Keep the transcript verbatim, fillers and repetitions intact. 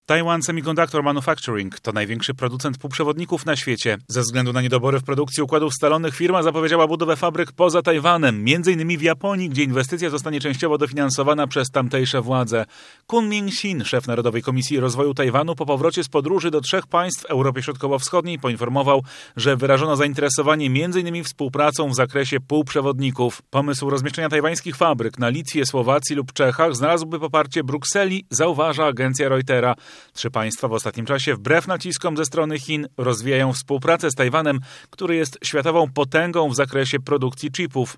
Taiwan Semiconductor Manufacturing to największy producent półprzewodników na świecie. Ze względu na niedobory w produkcji układów scalonych firma zapowiedziała budowę fabryk poza Tajwanem, między innymi w Japonii, gdzie inwestycja zostanie częściowo dofinansowana przez tamtejsze władze. Kun-Ming-Shin, szef Narodowej Komisji Rozwoju Tajwanu, po powrocie z podróży do trzech państw w Europie Środkowo-Wschodniej poinformował, że wyrażono zainteresowanie między innymi współpracą w zakresie półprzewodników. Pomysł rozmieszczenia tajwańskich fabryk na Litwie, Słowacji lub Czechach znalazłby poparcie Brukseli, zauważa agencja Reutera. Trzy państwa w ostatnim czasie, wbrew naciskom ze strony Chin, rozwijają współpracę z Tajwanem, który jest światową potęgą w zakresie produkcji chipów.